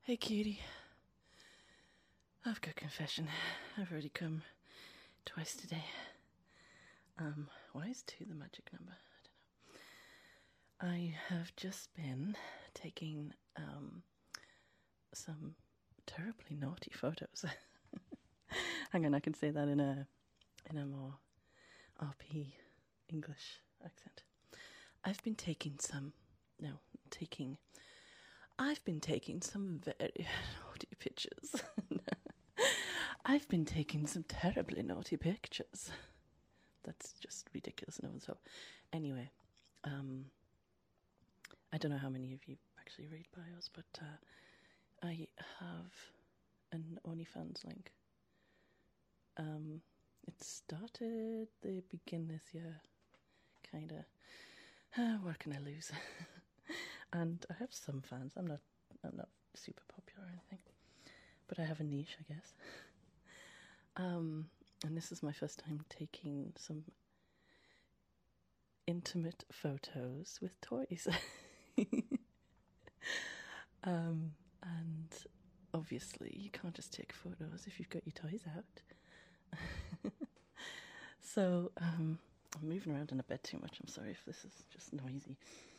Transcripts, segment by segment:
Hey, cutie. I've got a confession. I've already come twice today. Why is 2 the magic number? I don't know. I have just been taking some terribly naughty photos. Hang on, I can say that in a more RP English accent. I've been taking some very naughty pictures. I've been taking some terribly naughty pictures. That's just ridiculous enough. So, anyway, I don't know how many of you actually read bios, but I have an OnlyFans link. It started the beginning this year, kinda. What can I lose? And I have some fans. I'm not super popular or anything, but I have a niche, I guess. And this is my first time taking some intimate photos with toys. And obviously you can't just take photos if you've got your toys out. So I'm moving around in a bed too much. I'm sorry if this is just noisy.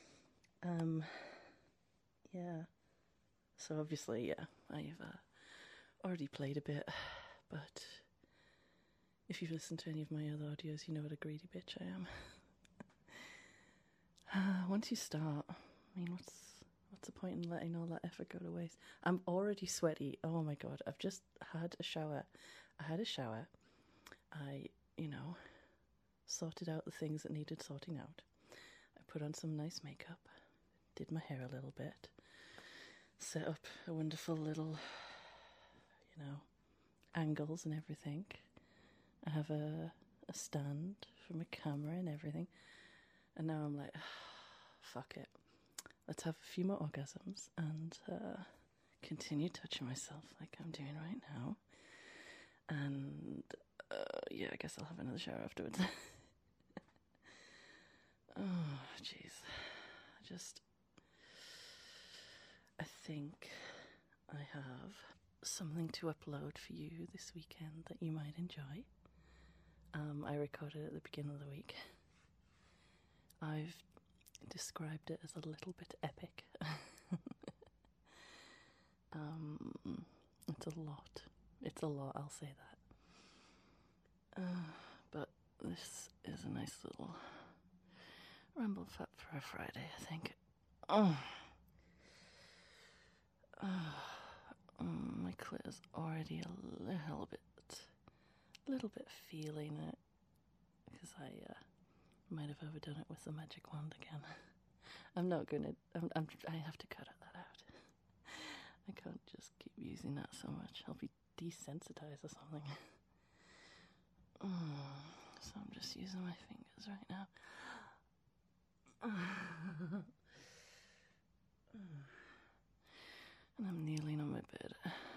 Yeah. So obviously, yeah, I've already played a bit, but if you've listened to any of my other audios, you know what a greedy bitch I am. Once you start, I mean, what's the point in letting all that effort go to waste? I'm already sweaty. Oh my god, I've just had a shower. I had a shower. I, sorted out the things that needed sorting out. I put on some nice makeup, did my hair a little bit, set up a wonderful little, angles and everything. I have a stand for my camera and everything. And now I'm like, fuck it. Let's have a few more orgasms and continue touching myself like I'm doing right now. And yeah, I guess I'll have another shower afterwards. Oh, jeez. I think I have something to upload for you this weekend that you might enjoy. I recorded it at the beginning of the week. I've described it as a little bit epic. It's a lot, I'll say that. But this is a nice little ramble fat for a Friday, I think. My clit is already a little bit feeling it, because I might have overdone it with the magic wand again. I have to cut that out. I can't just keep using that so much. I'll be desensitized or something. So I'm just using my fingers right now. And I'm kneeling on my bed.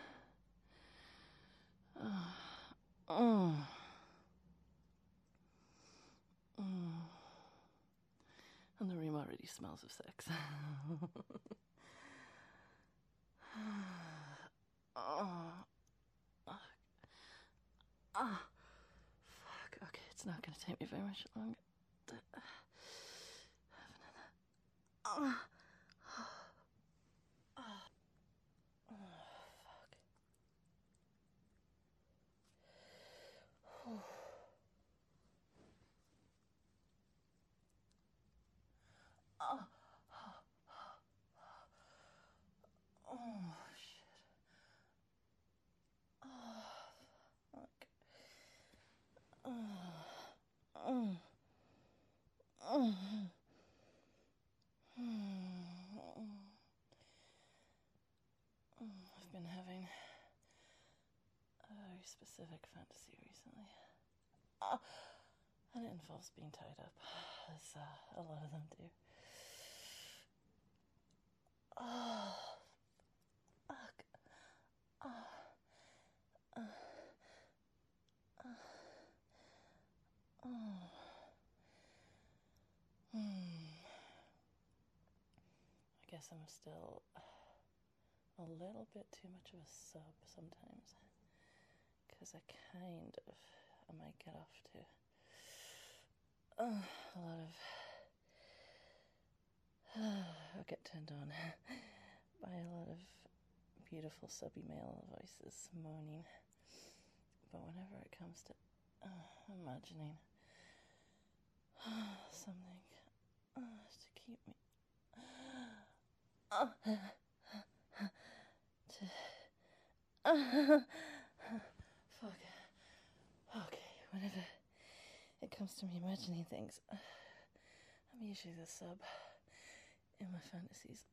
And the room already smells of sex. Fuck. Okay, it's not going to take me very much longer. I've been having a very specific fantasy recently. And it involves being tied up, as a lot of them do. Fuck. I guess I'm still a little bit too much of a sub sometimes, because I might get off to a lot of, I'll get turned on by a lot of beautiful subby male voices moaning. But whenever it comes to imagining something to keep me fuck. Okay, whenever it comes to me imagining things, I'm usually the sub in my fantasies.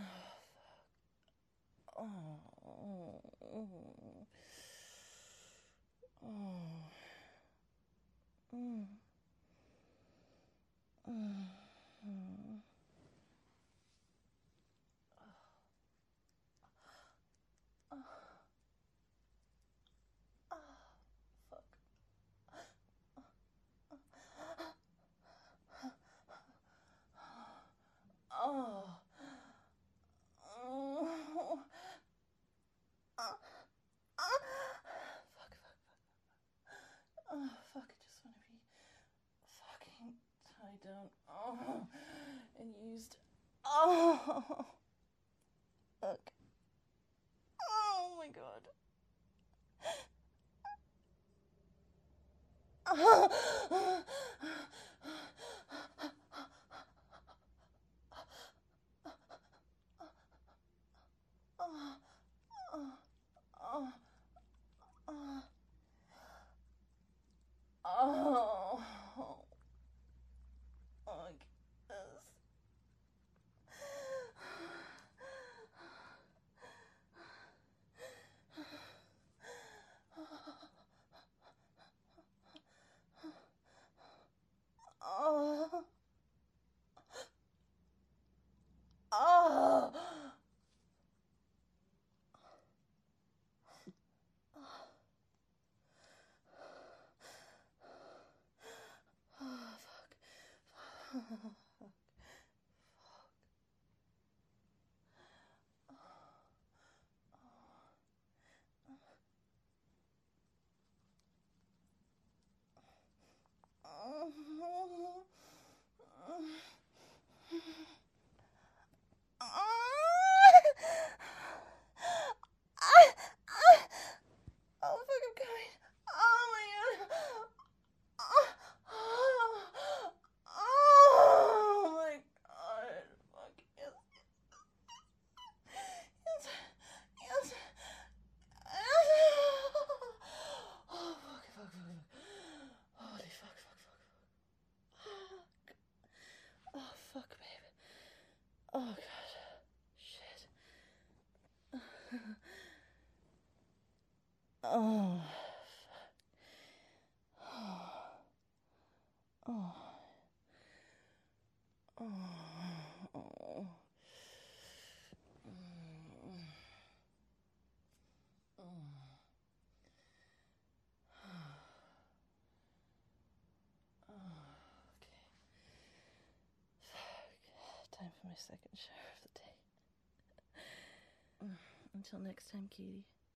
Fuck, I just want to be fucking tied down. And used. Fuck. Oh my god. Oh god. Shit. Oh. Oh. Oh. Oh. Time for my second shower of the day. Until next time, Katie.